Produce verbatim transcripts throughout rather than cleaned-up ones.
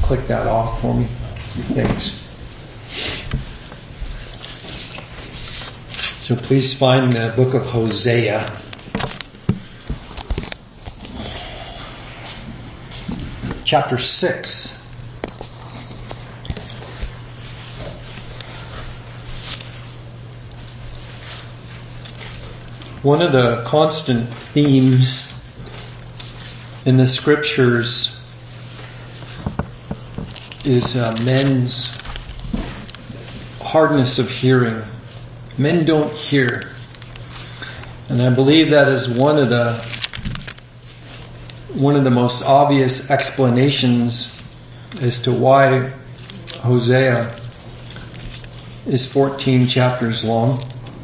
click that off for me? Thanks. So please find the book of Hosea. Chapter six. One of the constant themes in the scriptures is uh, men's hardness of hearing. Men don't hear. And I believe that is one of the one of the most obvious explanations as to why Hosea is fourteen chapters long.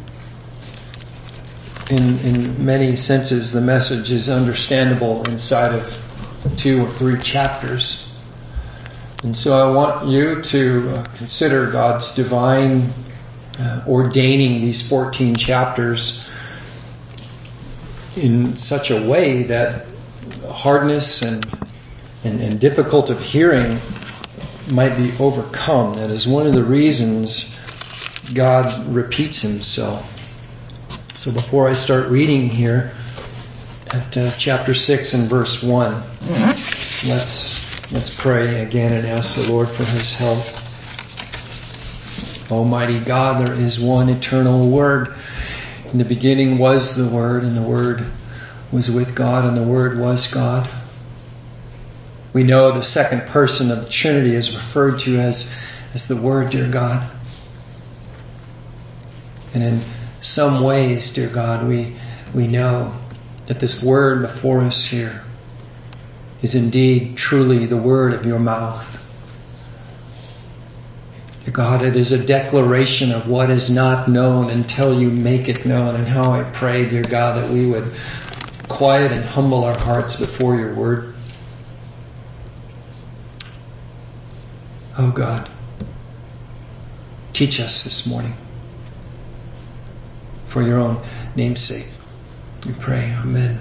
In, in many senses, the message is understandable inside of two or three chapters. And so I want you to uh, consider God's divine uh, ordaining these fourteen chapters in such a way that hardness and, and, and difficult of hearing might be overcome. That is one of the reasons God repeats himself. So before I start reading here at uh, chapter six and verse one, let's let's pray again and ask the Lord for his help. Almighty God, there is one eternal Word. In the beginning was the Word, and the Word was with God, and the Word was God. We know the second person of the Trinity is referred to as, as the Word, dear God. And in some ways, dear God, we we know that this word before us here is indeed truly the word of your mouth. Dear God, it is a declaration of what is not known until you make it known. And how I pray, dear God, that we would quiet and humble our hearts before your word. Oh God, teach us this morning. For your own name's sake, we pray. Amen.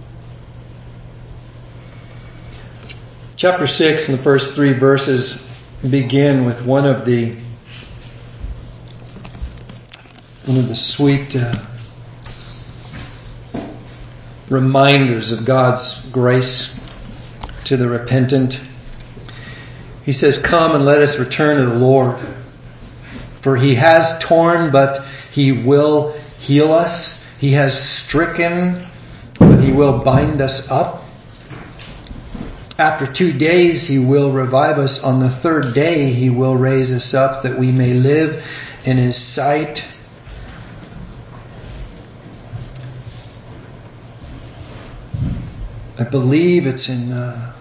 Chapter six and the first three verses begin with one of the one of the sweet uh, reminders of God's grace to the repentant. He says, "Come and let us return to the Lord, for he has torn, but he will heal us. He has stricken, but he will bind us up. After two days he will revive us. On the third day he will raise us up, that we may live in his sight." I believe it's in uh,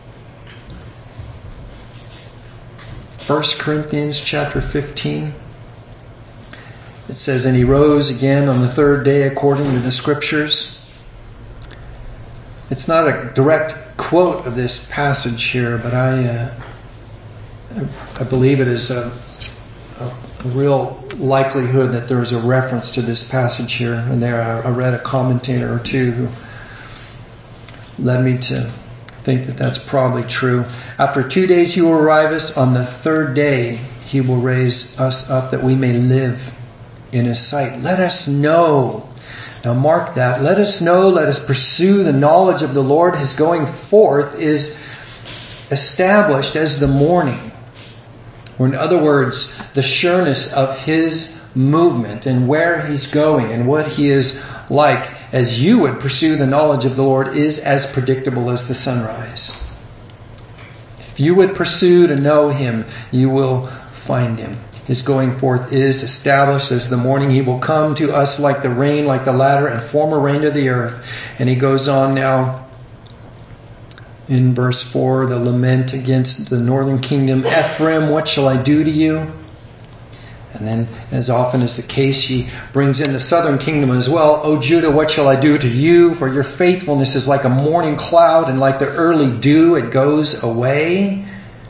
First Corinthians chapter fifteen. It says, "And he rose again on the third day according to the Scriptures." It's not a direct quote of this passage here, but I uh, I believe it is a, a real likelihood that there is a reference to this passage here. And there I read a commentator or two who led me to think that that's probably true. "After two days he will revive us. On the third day he will raise us up, that we may live in his sight. Let us know." Now mark that. Let us know, let us pursue the knowledge of the Lord. His going forth is established as the morning. Or in other words, the sureness of his movement and where he's going and what he is like as you would pursue the knowledge of the Lord is as predictable as the sunrise. If you would pursue to know him, you will find him. His going forth is established as the morning. He will come to us like the rain, like the latter and former rain to the earth. And he goes on now in verse four, the lament against the northern kingdom. "Ephraim, what shall I do to you?" And then, as often is the case, he brings in the southern kingdom as well. "O Judah, what shall I do to you? For your faithfulness is like a morning cloud, and like the early dew, it goes away."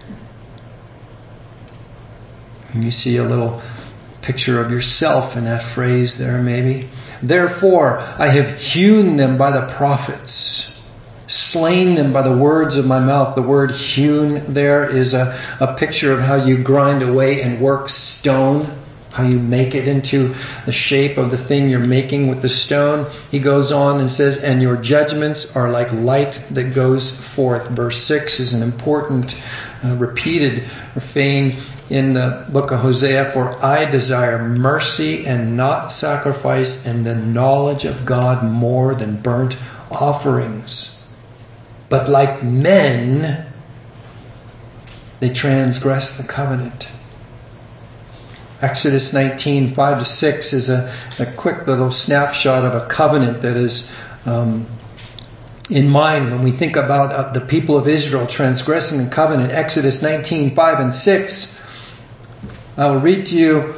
And you see a little picture of yourself in that phrase there, maybe. "Therefore, I have hewn them by the prophets. slain them by the words of my mouth. The word hewn there is a, a picture of how you grind away and work stone, how you make it into the shape of the thing you're making with the stone. He goes on and says, and your judgments are like light that goes forth. Verse six is an important uh, repeated refrain in the book of Hosea. For I desire mercy and not sacrifice, and the knowledge of God more than burnt offerings. But like men, they transgress the covenant. Exodus nineteen, five to six is a, a quick little snapshot of a covenant that is um, in mind when we think about uh, the people of Israel transgressing the covenant. Exodus nineteen, five and six. I will read to you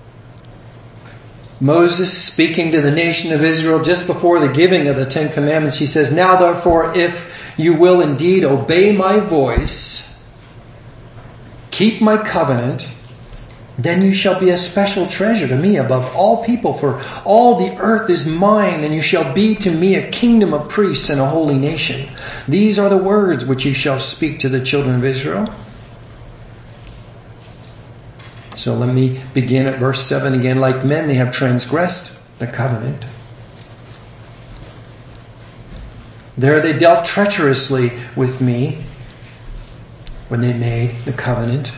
Moses speaking to the nation of Israel just before the giving of the Ten Commandments. He says, now therefore, if you will indeed obey my voice, keep my covenant, then you shall be a special treasure to me above all people, for all the earth is mine, and you shall be to me a kingdom of priests and a holy nation. These are the words which you shall speak to the children of Israel. So let me begin at verse seven again. Like men, they have transgressed the covenant. There they dealt treacherously with me when they made the covenant.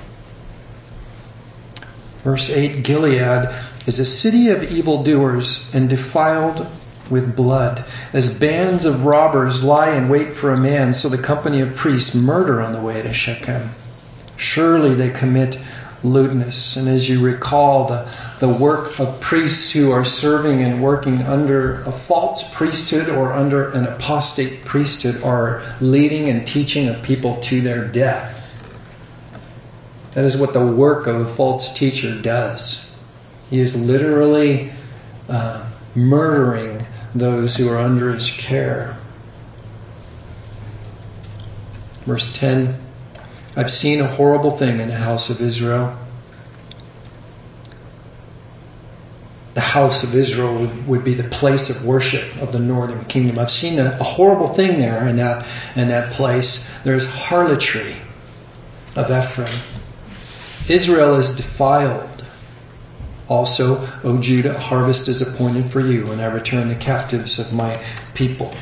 Verse eight, Gilead is a city of evildoers and defiled with blood. As bands of robbers lie in wait for a man, so the company of priests murder on the way to Shechem. Surely they commit lewdness. And as you recall, the, the work of priests who are serving and working under a false priesthood or under an apostate priesthood are leading and teaching a people to their death. That is what the work of a false teacher does. He is literally uh, murdering those who are under his care. Verse ten, I've seen a horrible thing in the house of Israel. The house of Israel would, would be the place of worship of the northern kingdom. I've seen a, a horrible thing there in that, in that place. There's harlotry of Ephraim. Israel is defiled. Also, O Judah, a harvest is appointed for you when I return the captives of my people.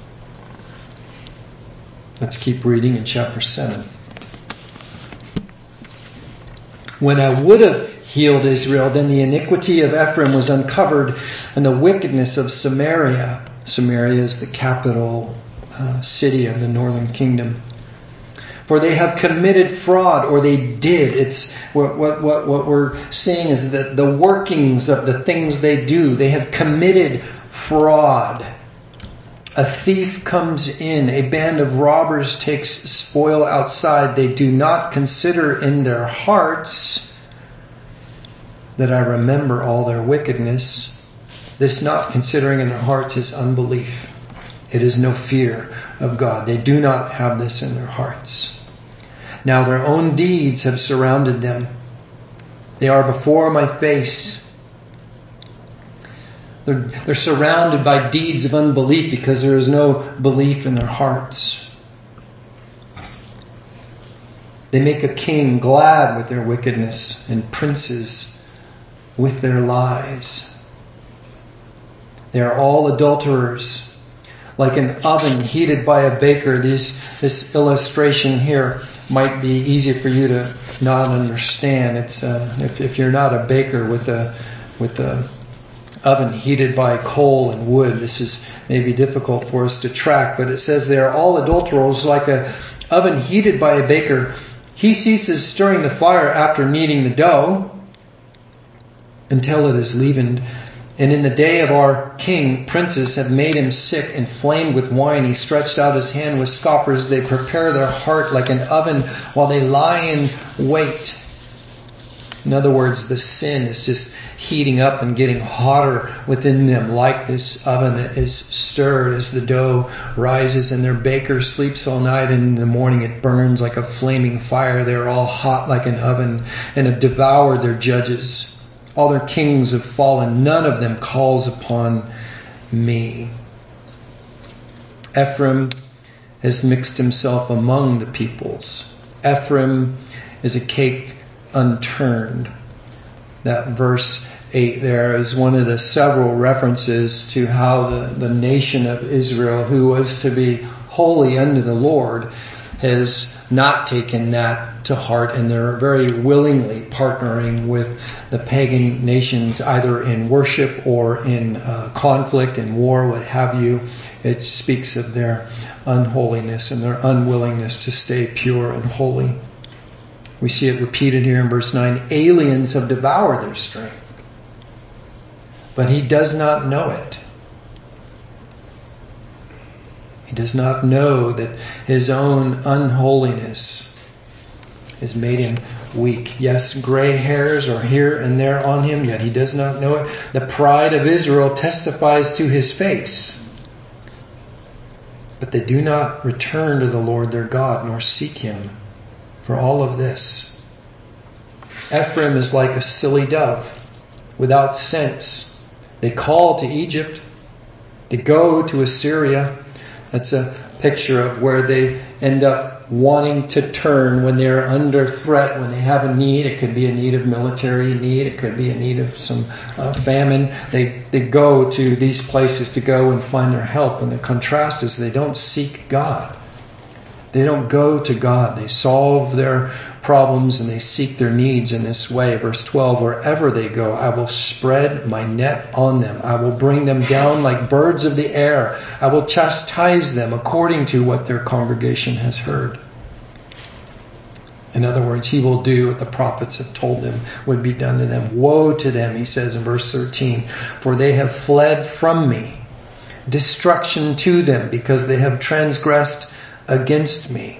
Let's keep reading in chapter seven. When I would have healed Israel, then the iniquity of Ephraim was uncovered, and the wickedness of Samaria. Samaria is the capital uh, city of the northern kingdom. For they have committed fraud, or they did. It's what, what, what, what we're seeing is that the workings of the things they do. They have committed fraud. A thief comes in. A band of robbers takes spoil outside. They do not consider in their hearts that I remember all their wickedness. This not considering in their hearts is unbelief. It is no fear of God. They do not have this in their hearts. Now their own deeds have surrounded them. They are before my face. They're, they're surrounded by deeds of unbelief because there is no belief in their hearts. They make a king glad with their wickedness and princes with their lies. They are all adulterers. Like an oven heated by a baker. This, this illustration here might be easy for you to not understand. It's uh, if, if you're not a baker with a with a oven heated by coal and wood, this is maybe difficult for us to track. But it says they are all adulterers, like a oven heated by a baker. He ceases stirring the fire after kneading the dough until it is leavened. And in the day of our king, princes have made him sick, inflamed with wine. He stretched out his hand with scoffers. They prepare their heart like an oven while they lie in wait. In other words, the sin is just heating up and getting hotter within them, like this oven that is stirred as the dough rises, and their baker sleeps all night, and in the morning it burns like a flaming fire. They are all hot like an oven and have devoured their judges. All their kings have fallen. None of them calls upon me. Ephraim has mixed himself among the peoples. Ephraim is a cake unturned. That verse eight there is one of the several references to how the, the nation of Israel, who was to be holy unto the Lord, has not taken that to heart, and they're very willingly partnering with the pagan nations, either in worship or in uh, conflict and war, what have you. It speaks of their unholiness and their unwillingness to stay pure and holy. We see it repeated here in verse nine. Aliens have devoured their strength, but he does not know it. He does not know that his own unholiness has made him weak. Yes, gray hairs are here and there on him, yet he does not know it. The pride of Israel testifies to his face. But they do not return to the Lord their God, nor seek him for all of this. Ephraim is like a silly dove, without sense. They call to Egypt. They go to Assyria. That's a picture of where they end up wanting to turn when they're under threat, when they have a need. It could be a need of military need. It could be a need of some uh, famine. They, they go to these places to go and find their help. And the contrast is they don't seek God. They don't go to God. They solve their problems and they seek their needs in this way. Verse twelve, wherever they go, I will spread my net on them. I will bring them down like birds of the air. I will chastise them according to what their congregation has heard. In other words, he will do what the prophets have told him would be done to them. Woe to them, he says in verse thirteen, for they have fled from me. Destruction to them, because they have transgressed against me.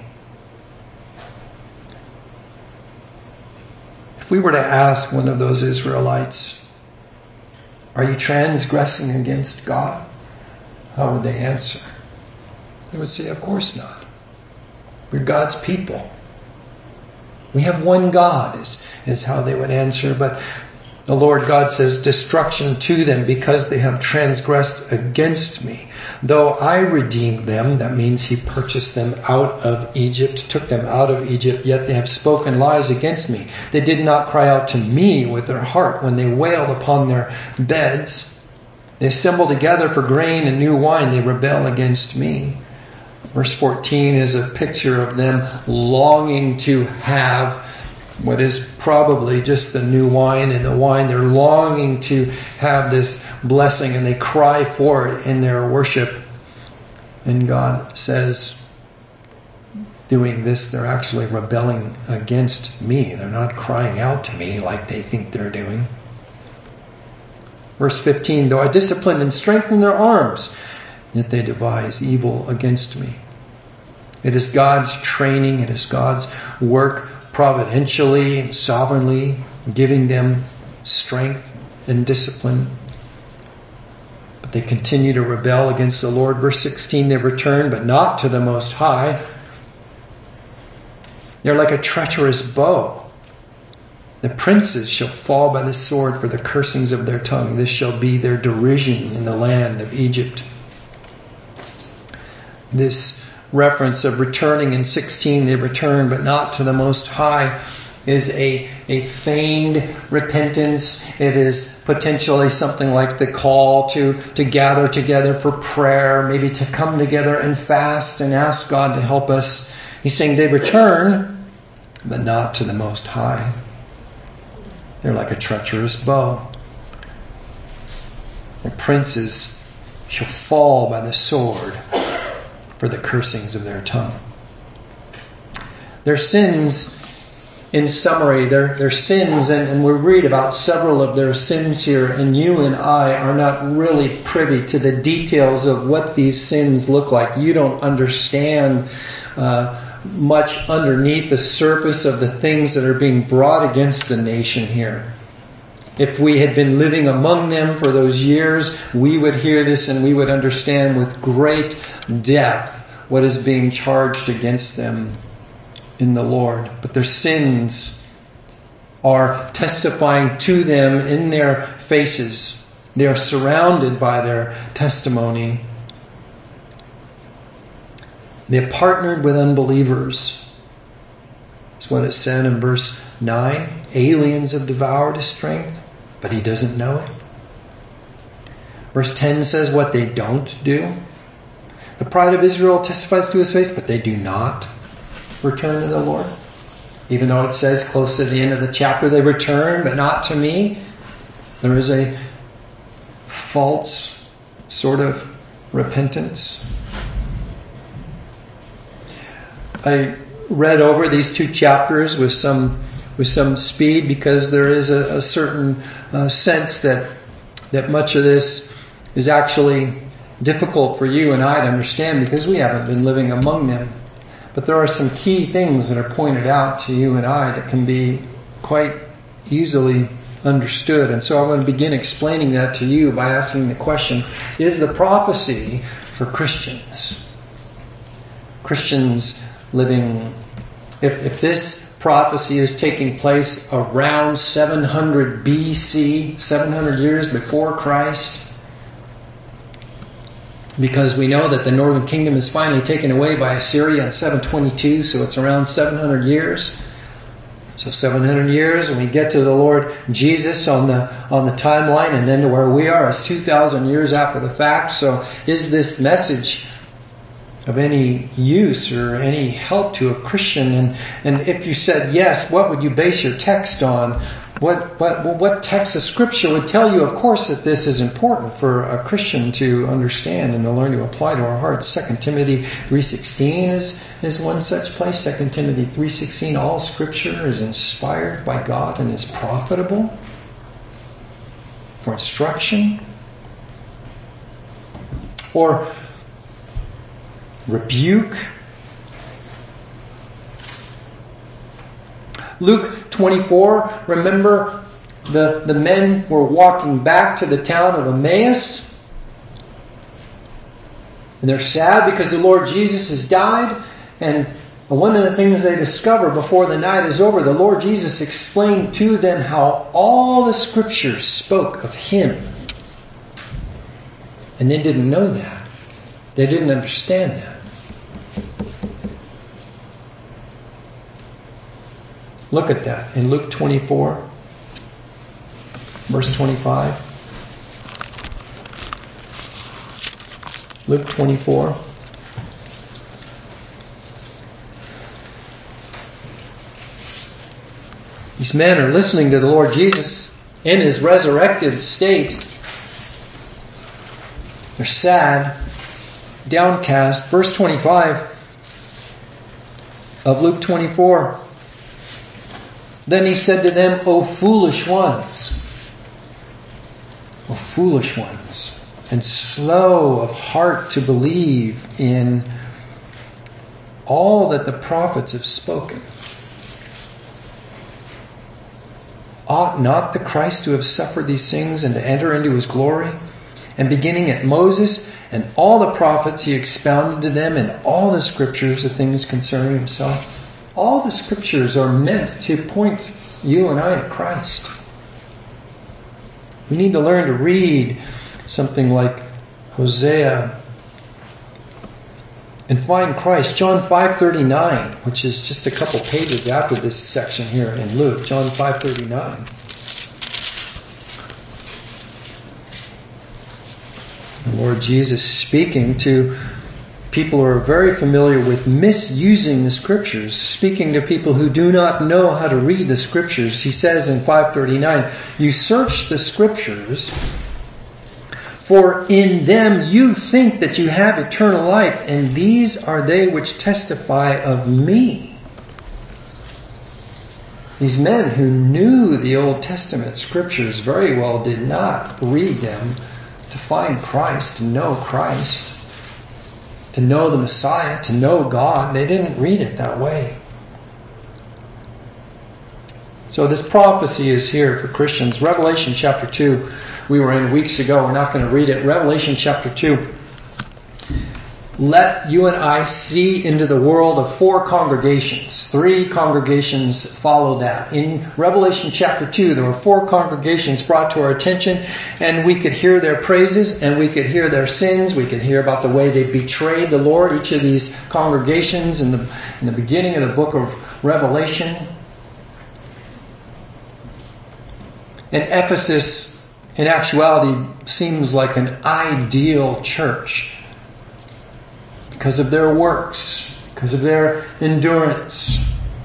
If we were to ask one of those Israelites, are you transgressing against God? How would they answer? They would say, of course not. We're God's people. We have one God, is, is how they would answer. But the Lord God says, destruction to them because they have transgressed against me. Though I redeemed them, that means he purchased them out of Egypt, took them out of Egypt, yet they have spoken lies against me. They did not cry out to me with their heart when they wailed upon their beds. They assemble together for grain and new wine. They rebel against me. Verse fourteen is a picture of them longing to have what is probably just the new wine and the wine. They're longing to have this blessing and they cry for it in their worship. And God says, doing this, they're actually rebelling against me. They're not crying out to me like they think they're doing. Verse fifteen, though I discipline and strengthen their arms, yet they devise evil against me. It is God's training, it is God's work providentially and sovereignly giving them strength and discipline. But they continue to rebel against the Lord. Verse sixteen, they return, but not to the Most High. They're like a treacherous bow. The princes shall fall by the sword for the cursings of their tongue. This shall be their derision in the land of Egypt. This reference of returning in sixteen, they return but not to the Most High, is a, a feigned repentance. It is potentially something like the call to, to gather together for prayer, maybe to come together and fast and ask God to help us. He's saying they return but not to the Most High. They're like a treacherous bow. The princes shall fall by the sword for the cursings of their tongue. Their sins, in summary, their, their sins, and, and we read about several of their sins here, and you and I are not really privy to the details of what these sins look like. You don't understand uh, much underneath the surface of the things that are being brought against the nation here. If we had been living among them for those years, we would hear this and we would understand with great depth what is being charged against them in the Lord. But their sins are testifying to them in their faces. They are surrounded by their testimony. They partnered with unbelievers. That's what it said in verse nine. Aliens have devoured his strength, but he doesn't know it. Verse ten says what they don't do. The pride of Israel testifies to his face, but they do not return to the Lord. Even though it says close to the end of the chapter, they return, but not to me. There is a false sort of repentance. I read over these two chapters with some with some speed because there is a, a certain uh, sense that that much of this is actually difficult for you and I to understand because we haven't been living among them. But there are some key things that are pointed out to you and I that can be quite easily understood. And so I'm going to begin explaining that to you by asking the question, is the prophecy for Christians? Christians living, if, if this prophecy is taking place around seven hundred B C, seven hundred years before Christ, because we know that the northern kingdom is finally taken away by Assyria in seven twenty-two, so it's around seven hundred years. So seven hundred years, and we get to the Lord Jesus on the on the timeline, and then to where we are is two thousand years after the fact. So is this message of any use or any help to a Christian? And, and if you said yes, what would you base your text on? What what what text of Scripture would tell you, of course, that this is important for a Christian to understand and to learn to apply to our hearts? Second Timothy three sixteen is, is one such place. Second Timothy three sixteen, all Scripture is inspired by God and is profitable for instruction or rebuke. Luke twenty-four, remember the, the men were walking back to the town of Emmaus. And they're sad because the Lord Jesus has died. And one of the things they discover before the night is over, the Lord Jesus explained to them how all the Scriptures spoke of Him. And they didn't know that. They didn't understand that. Look at that in Luke twenty-four, verse twenty-five. Luke twenty-four. These men are listening to the Lord Jesus in His resurrected state. They're sad, downcast. Verse twenty-five of Luke twenty-four. Then He said to them, O foolish ones, O foolish ones, and slow of heart to believe in all that the prophets have spoken. Ought not the Christ to have suffered these things and to enter into His glory? And beginning at Moses and all the prophets, He expounded to them in all the Scriptures the things concerning Himself. All the Scriptures are meant to point you and I to Christ. We need to learn to read something like Hosea and find Christ. John five thirty-nine, which is just a couple pages after this section here in Luke. John five thirty-nine. The Lord Jesus speaking to people who are very familiar with misusing the Scriptures, speaking to people who do not know how to read the Scriptures. He says in five thirty-nine, you search the Scriptures, for in them you think that you have eternal life, and these are they which testify of me. These men who knew the Old Testament Scriptures very well did not read them to find Christ, to know Christ, to know the Messiah, to know God. They didn't read it that way. So this prophecy is here for Christians. Revelation chapter two, we were in weeks ago. We're not going to read it. Revelation chapter two. let you and I see into the world of four congregations. Three congregations follow that. In Revelation chapter two, there were four congregations brought to our attention, and we could hear their praises, and we could hear their sins. We could hear about the way they betrayed the Lord. Each of these congregations in the, in the beginning of the book of Revelation. And Ephesus, in actuality, seems like an ideal church. Because of their works, because of their endurance.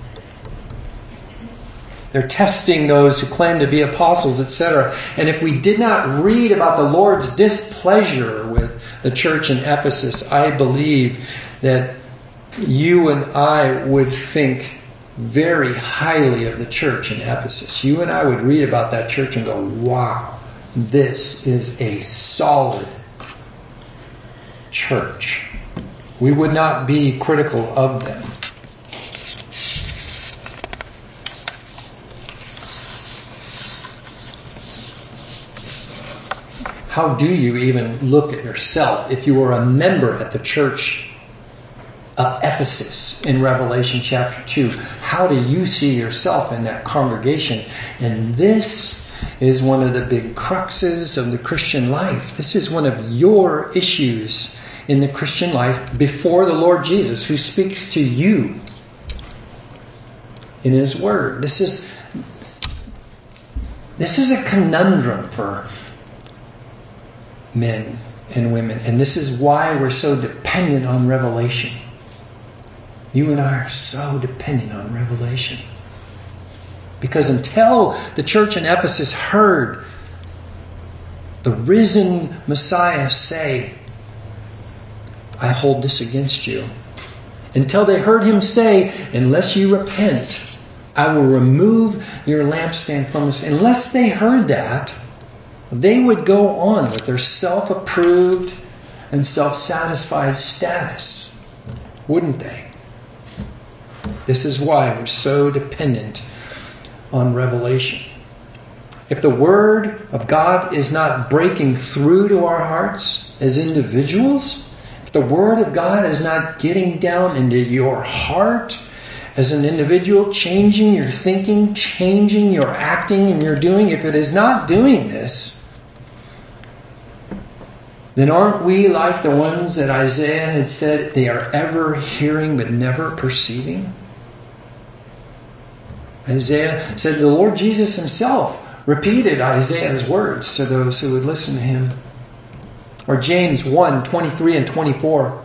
They're testing those who claim to be apostles, et cetera. And if we did not read about the Lord's displeasure with the church in Ephesus, I believe that you and I would think very highly of the church in Ephesus. You and I would read about that church and go, wow, this is a solid church. We would not be critical of them. How do you even look at yourself if you were a member at the church of Ephesus in Revelation chapter two? How do you see yourself in that congregation? And this is one of the big cruxes of the Christian life. This is one of your issues in the Christian life before the Lord Jesus, who speaks to you in His Word. This is this is a conundrum for men and women, and this is why we're so dependent on revelation. You and I are so dependent on revelation. Because until the church in Ephesus heard the risen Messiah say, I hold this against you. Until they heard Him say, unless you repent, I will remove your lampstand from us. Unless they heard that, they would go on with their self-approved and self-satisfied status. Wouldn't they? This is why we're so dependent on revelation. If the Word of God is not breaking through to our hearts as individuals, if the Word of God is not getting down into your heart as an individual, changing your thinking, changing your acting and your doing, if it is not doing this, then aren't we like the ones that Isaiah had said they are ever hearing but never perceiving? Isaiah said the Lord Jesus Himself repeated Isaiah's words to those who would listen to Him. Or James one, twenty-three and twenty-four.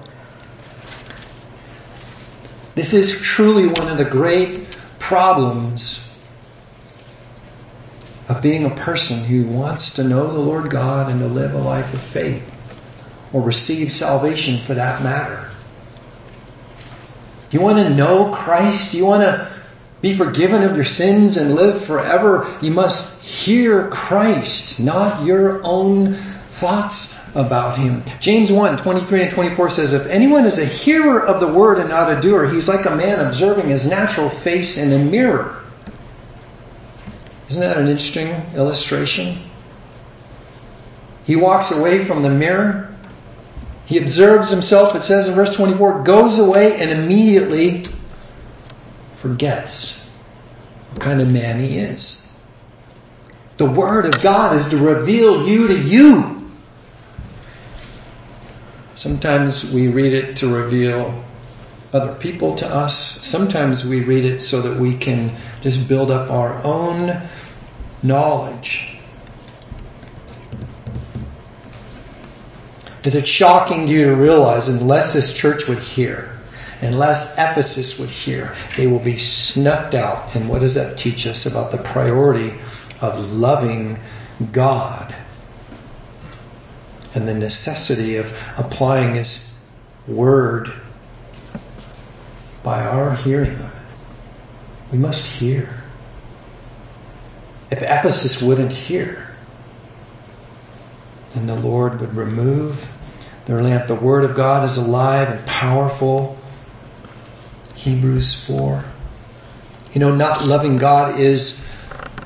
This is truly one of the great problems of being a person who wants to know the Lord God and to live a life of faith, or receive salvation for that matter. Do you want to know Christ? Do you want to be forgiven of your sins and live forever? You must hear Christ, not your own thoughts about Him. James one, twenty-three and twenty-four says, if anyone is a hearer of the word and not a doer, he's like a man observing his natural face in a mirror. Isn't that an interesting illustration? He walks away from the mirror. He observes himself, it says in verse twenty-four, goes away and immediately forgets what kind of man he is. The Word of God is to reveal you to you. Sometimes we read it to reveal other people to us. Sometimes we read it so that we can just build up our own knowledge. Is it shocking to you to realize unless this church would hear, unless Ephesus would hear, they will be snuffed out? And what does that teach us about the priority of loving God and the necessity of applying His Word by our hearing of it? We must hear. If Ephesus wouldn't hear, then the Lord would remove their lamp. The Word of God is alive and powerful. Hebrews four. You know, not loving God is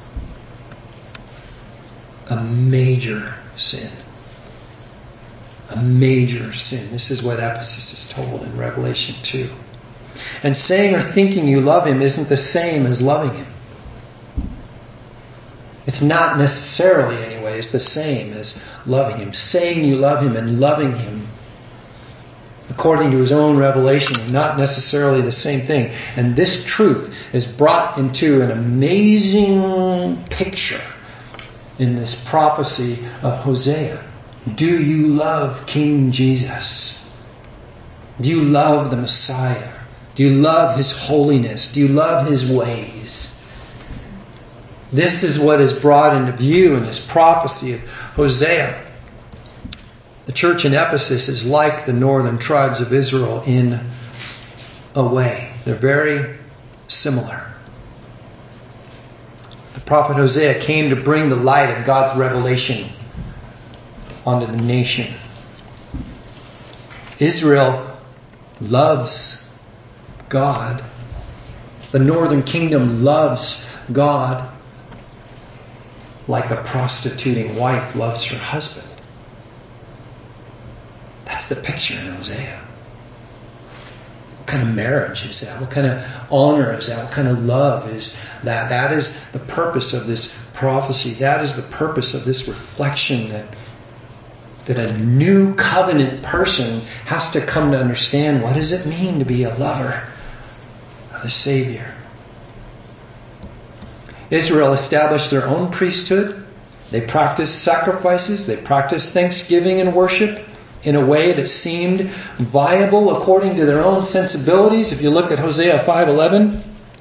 a major sin. A A major sin. This is what Ephesus is told in Revelation two. And saying or thinking you love him isn't the same as loving him. It's not necessarily, anyways, the same as loving him. Saying you love him and loving him, according to his own revelation, not necessarily the same thing. And this truth is brought into an amazing picture in this prophecy of Hosea. Do you love King Jesus? Do you love the Messiah? Do you love his holiness? Do you love his ways? This is what is brought into view in this prophecy of Hosea. The church in Ephesus is like the northern tribes of Israel in a way. They're very similar. The prophet Hosea came to bring the light of God's revelation onto the nation. Israel loves God. The northern kingdom loves God like a prostituting wife loves her husband. That's the picture in Hosea. What kind of marriage is that? What kind of honor is that? What kind of love is that? That is the purpose of this prophecy. That is the purpose of this reflection that, that a new covenant person has to come to understand. What does it mean to be a lover of the Savior? Israel established their own priesthood. They practiced sacrifices. They practiced thanksgiving and worship in a way that seemed viable according to their own sensibilities. If you look at Hosea five eleven,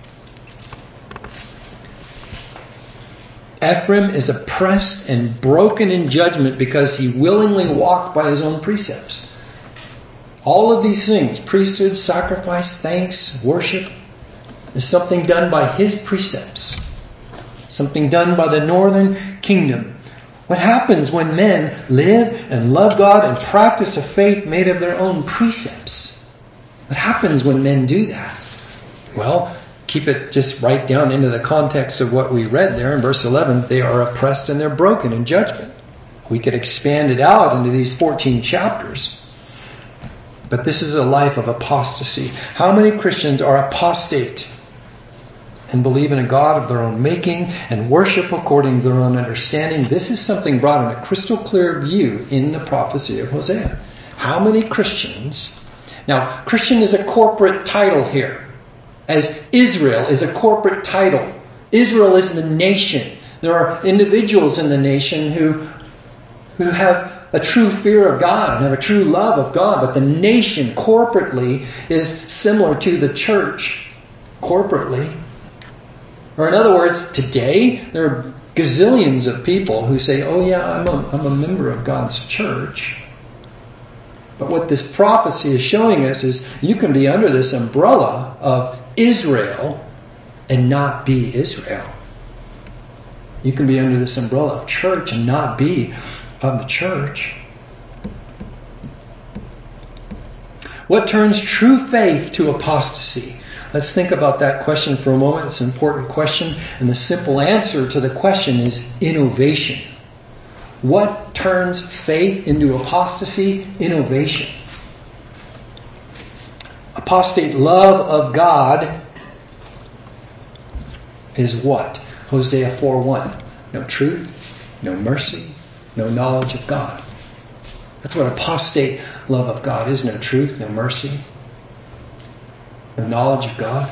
Ephraim is oppressed and broken in judgment because he willingly walked by his own precepts. All of these things, priesthood, sacrifice, thanks, worship, is something done by his precepts. Something done by the northern kingdom. What happens when men live and love God and practice a faith made of their own precepts? What happens when men do that? Well, keep it just right down into the context of what we read there in verse eleven. They are oppressed and they're broken in judgment. We could expand it out into these fourteen chapters. But this is a life of apostasy. How many Christians are apostate and believe in a God of their own making and worship according to their own understanding? This is something brought in a crystal clear view in the prophecy of Hosea. How many Christians... Now, Christian is a corporate title here, as Israel is a corporate title. Israel is the nation. There are individuals in the nation who, who have a true fear of God and have a true love of God, but the nation corporately is similar to the church corporately. Or in other words, today there are gazillions of people who say, oh yeah, I'm a, I'm a member of God's church. But what this prophecy is showing us is you can be under this umbrella of Israel and not be Israel. You can be under this umbrella of church and not be of the church. What turns true faith to apostasy? Let's think about that question for a moment. It's an important question. And the simple answer to the question is innovation. What turns faith into apostasy? Innovation. Apostate love of God is what? Hosea four one. No truth, no mercy, no knowledge of God. That's what apostate love of God is. No truth, no mercy, no knowledge of God.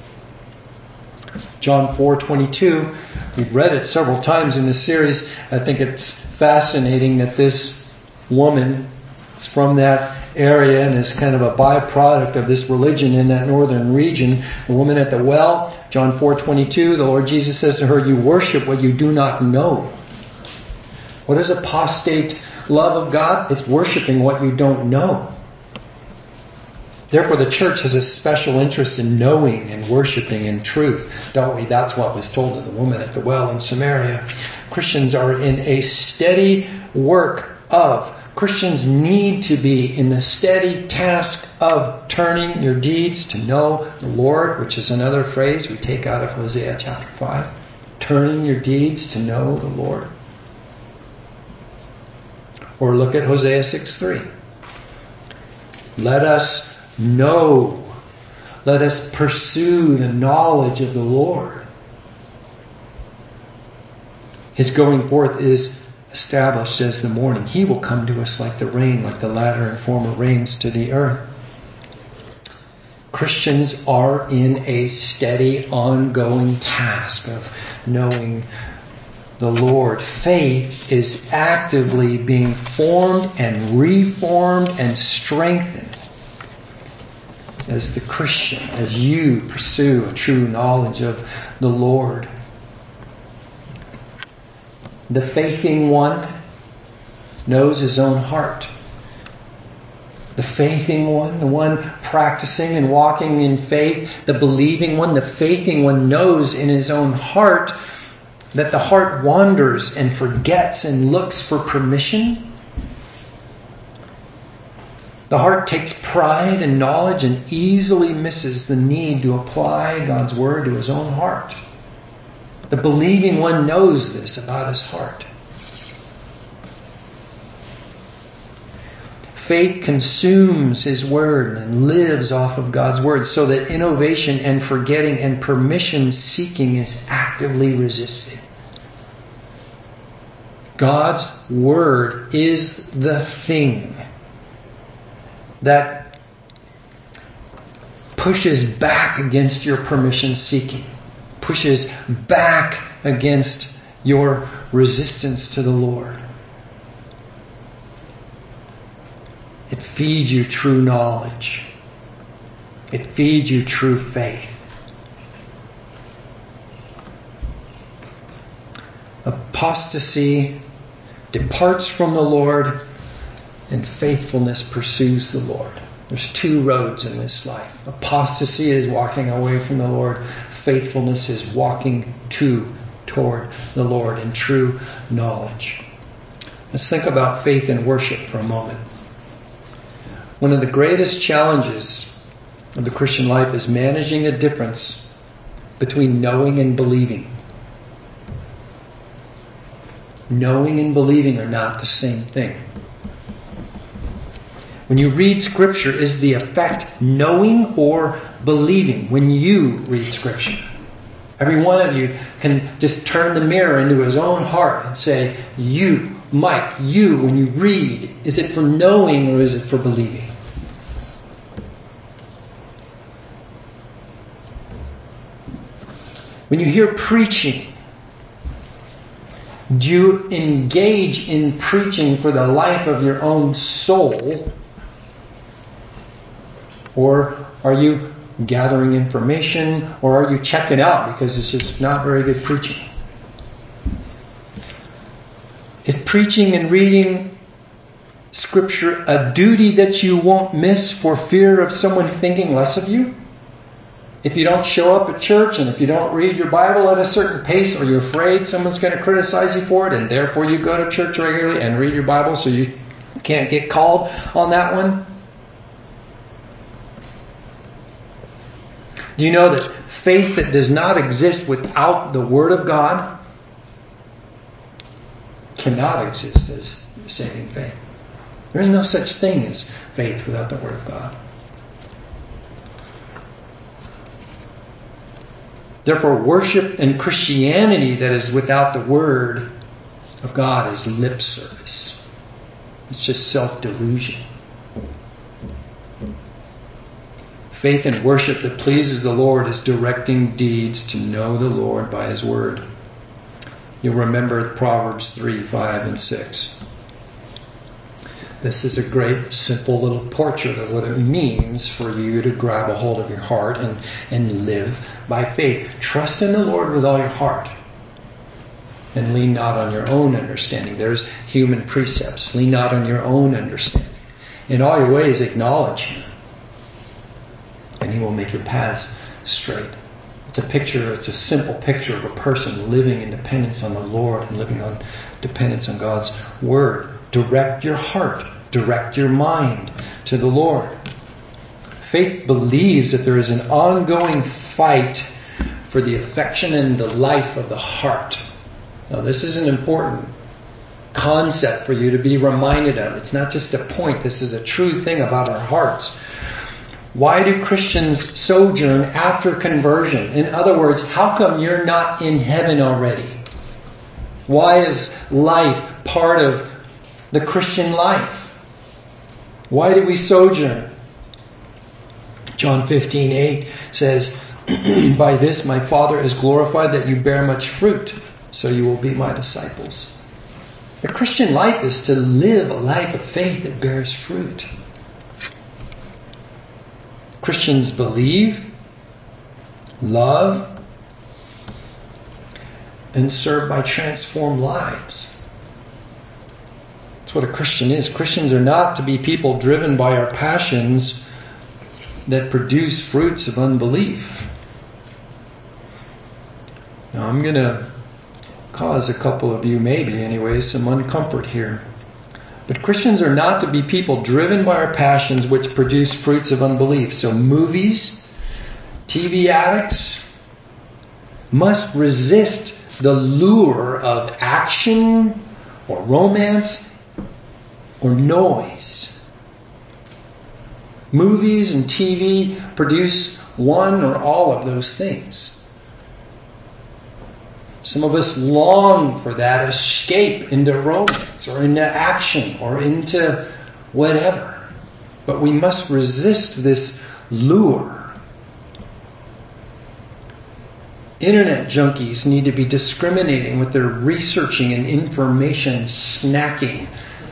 John four twenty-two. We've read it several times in this series. I think it's fascinating that this woman is from that area and is kind of a byproduct of this religion in that northern region. The woman at the well, John four twenty-two, the Lord Jesus says to her, you worship what you do not know. What is apostate love of God? It's worshiping what you don't know. Therefore, the church has a special interest in knowing and worshiping in truth, don't we? That's what was told to the woman at the well in Samaria. Christians are in a steady work of. Christians need to be in the steady task of turning your deeds to know the Lord, which is another phrase we take out of Hosea chapter five. Turning your deeds to know the Lord. Or look at Hosea six three. Let us know. Let us pursue the knowledge of the Lord. His going forth is established as the morning. He will come to us like the rain, like the latter and former rains to the earth. Christians are in a steady, ongoing task of knowing the Lord. Faith is actively being formed and reformed and strengthened as the Christian, as you pursue a true knowledge of the Lord. The faithing one knows his own heart. The faithing one, the one practicing and walking in faith, the believing one, the faithing one knows in his own heart that the heart wanders and forgets and looks for permission. The heart takes pride in knowledge and easily misses the need to apply God's word to his own heart. The believing one knows this about his heart. Faith consumes his word and lives off of God's word, so that innovation and forgetting and permission seeking is actively resisted. God's word is the thing that pushes back against your permission seeking, pushes back against your resistance to the Lord. It feeds you true knowledge. It feeds you true faith. Apostasy departs from the Lord, and faithfulness pursues the Lord. There's two roads in this life. Apostasy is walking away from the Lord. Faithfulness is walking to, toward the Lord in true knowledge. Let's think about faith and worship for a moment. One of the greatest challenges of the Christian life is managing the difference between knowing and believing. Knowing and believing are not the same thing. When you read Scripture, is the effect knowing or believing when you read Scripture? Every one of you can just turn the mirror into his own heart and say, you, Mike, you, when you read, is it for knowing or is it for believing? When you hear preaching, do you engage in preaching for the life of your own soul? Or are you gathering information? Or are you checking out because it's just not very good preaching? Is preaching and reading Scripture a duty that you won't miss for fear of someone thinking less of you? If you don't show up at church and if you don't read your Bible at a certain pace, are you afraid someone's going to criticize you for it, and therefore you go to church regularly and read your Bible so you can't get called on that one? Do you know that faith that does not exist without the Word of God cannot exist as saving faith? There is no such thing as faith without the Word of God. Therefore, worship and Christianity that is without the Word of God is lip service. It's just self-delusion. Faith and worship that pleases the Lord is directing deeds to know the Lord by His Word. You'll remember Proverbs three, five, and six. This is a great, simple little portrait of what it means for you to grab a hold of your heart and, and live by faith. Trust in the Lord with all your heart and lean not on your own understanding. There's human precepts. Lean not on your own understanding. In all your ways acknowledge Him, and He will make your paths straight. It's a picture, it's a simple picture of a person living in dependence on the Lord and living on dependence on God's Word. Direct your heart, direct your mind to the Lord. Faith believes that there is an ongoing fight for the affection and the life of the heart. Now, this isn't important. concept for you to be reminded of. It's not just a point. This is a true thing about our hearts. Why do Christians sojourn after conversion? In other words, how come you're not in heaven already? Why is life part of the Christian life? Why do we sojourn? John fifteen eight says, by this my Father is glorified, that you bear much fruit, so you will be my disciples. The Christian life is to live a life of faith that bears fruit. Christians believe, love, and serve by transformed lives. That's what a Christian is. Christians are not to be people driven by our passions that produce fruits of unbelief. Now I'm going to cause a couple of you, maybe anyway, some uncomfort here. But Christians are not to be people driven by our passions which produce fruits of unbelief. So movies, T V addicts must resist the lure of action or romance or noise. Movies and T V produce one or all of those things. Some of us long for that escape into romance or into action or into whatever. But we must resist this lure. Internet junkies need to be discriminating with their researching and information snacking.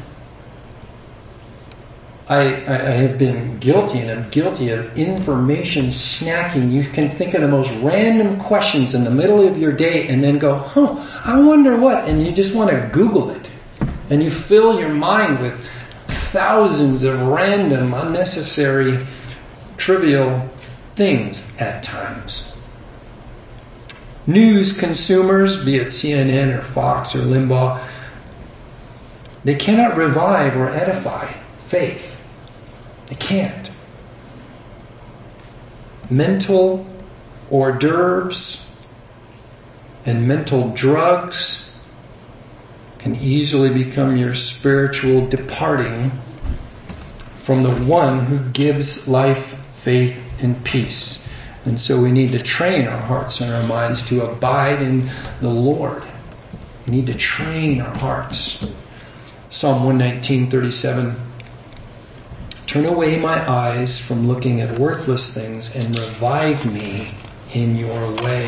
I, I, I have been guilty, and I'm guilty of information snacking. You can think of the most random questions in the middle of your day and then go, huh, I wonder what, and you just want to Google it. And you fill your mind with thousands of random, unnecessary, trivial things at times. News consumers, be it C N N or Fox or Limbaugh, they cannot revive or edify faith. They can't. Mental hors d'oeuvres and mental drugs can easily become your spiritual departing from the one who gives life, faith, and peace. And so we need to train our hearts and our minds to abide in the Lord. We need to train our hearts. Psalm one nineteen thirty-seven. Turn away my eyes from looking at worthless things and revive me in your way.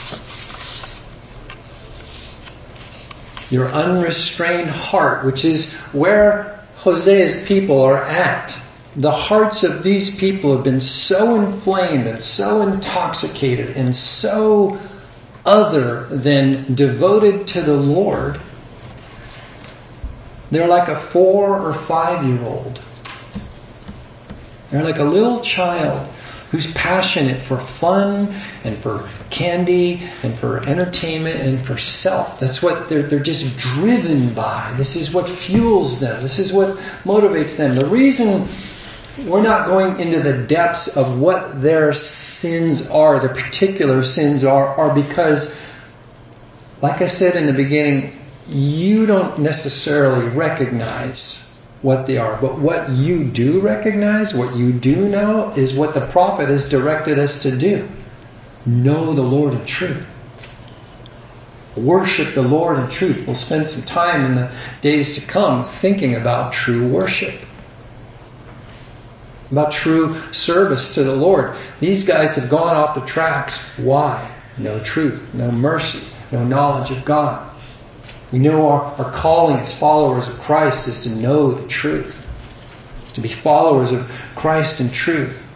Your unrestrained heart, which is where Hosea's people are at. The hearts of these people have been so inflamed and so intoxicated and so other than devoted to the Lord. They're like a four or five year old. They're like a little child who's passionate for fun and for candy and for entertainment and for self. That's what they're, they're just driven by. This is what fuels them. This is what motivates them. The reason we're not going into the depths of what their sins are, the particular sins are, are because, like I said in the beginning, you don't necessarily recognize what they are. But what you do recognize, what you do know, is what the prophet has directed us to do. Know the Lord in truth. Worship the Lord in truth. We'll spend some time in the days to come thinking about true worship. About true service to the Lord. These guys have gone off the tracks. Why? No truth, no mercy, no knowledge of God. We know our, our calling as followers of Christ is to know the truth. To be followers of Christ in truth.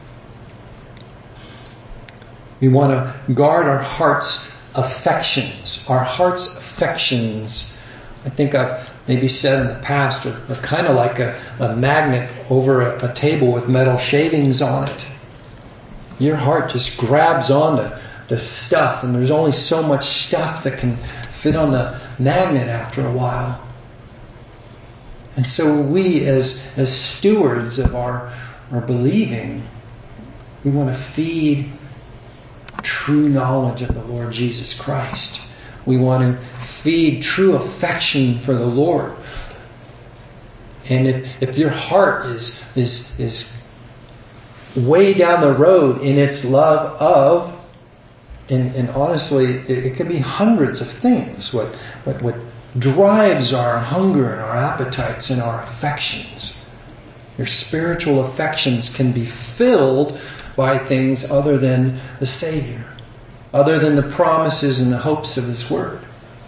We want to guard our heart's affections. Our heart's affections, I think I've maybe said in the past, are, are kind of like a, a magnet over a, a table with metal shavings on it. Your heart just grabs onto the stuff, and there's only so much stuff that can fit on the magnet after a while. And so we as, as stewards of our, our believing, we want to feed true knowledge of the Lord Jesus Christ. We want to feed true affection for the Lord. And if, if your heart is, is, is way down the road in its love of, and, and honestly, it, it can be hundreds of things, what, what, what drives our hunger and our appetites and our affections. Your spiritual affections can be filled by things other than the Savior, other than the promises and the hopes of His Word.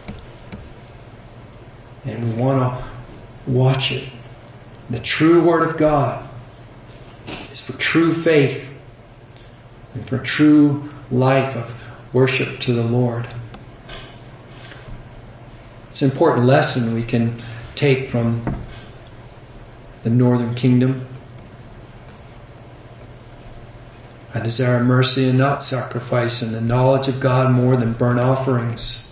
And we want to watch it. The true Word of God is for true faith and for true life of worship to the Lord. It's an important lesson we can take from the northern kingdom. I desire mercy and not sacrifice, and the knowledge of God more than burnt offerings.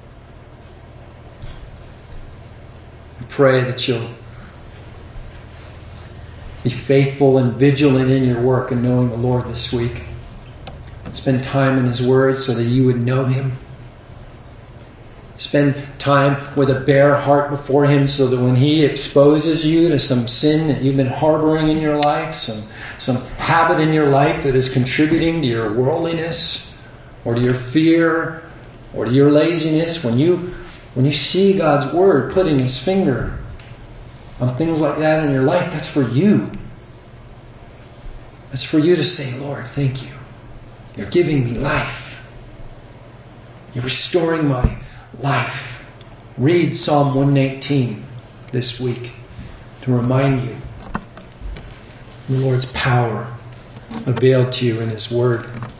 I pray that you'll be faithful and vigilant in your work and knowing the Lord this week. Spend time in His Word so that you would know Him. Spend time with a bare heart before Him so that when He exposes you to some sin that you've been harboring in your life, some, some habit in your life that is contributing to your worldliness or to your fear or to your laziness, when you, when you see God's Word putting His finger on things like that in your life, that's for you. That's for you to say, Lord, thank you. You're giving me life. You're restoring my life. Read Psalm one eighteen this week to remind you the Lord's power availed to you in His Word.